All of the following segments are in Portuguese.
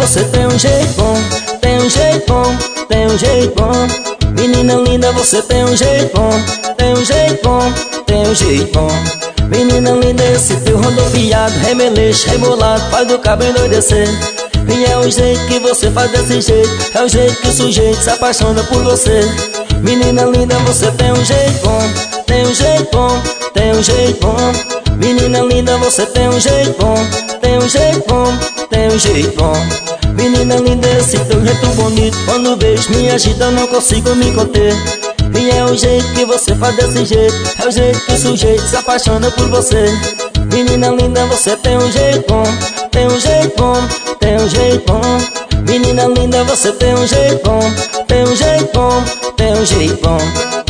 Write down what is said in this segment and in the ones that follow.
você tem um jeito bom, tem um jeito bom, tem um jeito bom. Menina linda, você tem um jeito bom, tem um jeito bom, tem um jeito bom. Menina linda, esse teu rodopiado, remeleixo, rebolado, faz do cabo endoidecer. E é o jeito que você faz desse jeito, é o jeito que o sujeito se apaixona por você. Menina linda, você tem um jeito bom, tem um jeito bom, tem um jeito bom. Menina linda, você tem um jeito bom, tem um jeito bom, tem um jeito bom. Menina linda, esse teu jeito bonito, quando vejo me agita, eu não consigo me conter. E é o jeito que você faz desse jeito, é o jeito que o sujeito se apaixona por você. Menina linda, você tem um jeito bom, tem um jeito bom, tem um jeito bom. Menina linda, você tem um jeito bom, tem um jeito bom, tem um jeito bom.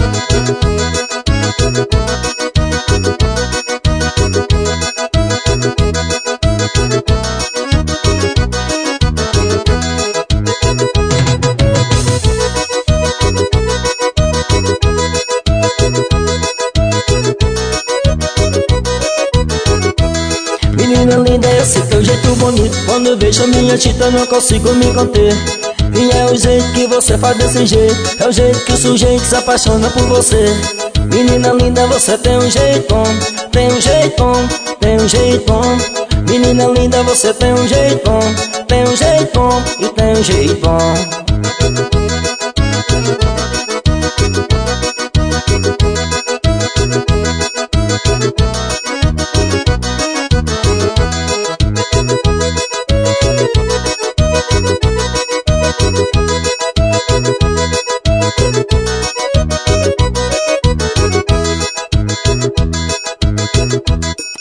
Menina linda, esse teu jeito bonito, quando eu vejo a minha tita eu não consigo me conter. E é o jeito que você faz desse jeito, é o jeito que o sujeito se apaixona por você. Menina linda, você tem um jeito bom, tem um jeito bom, tem um jeito bom. Menina linda, você tem um jeito bom, tem um jeito bom e tem um jeito bom.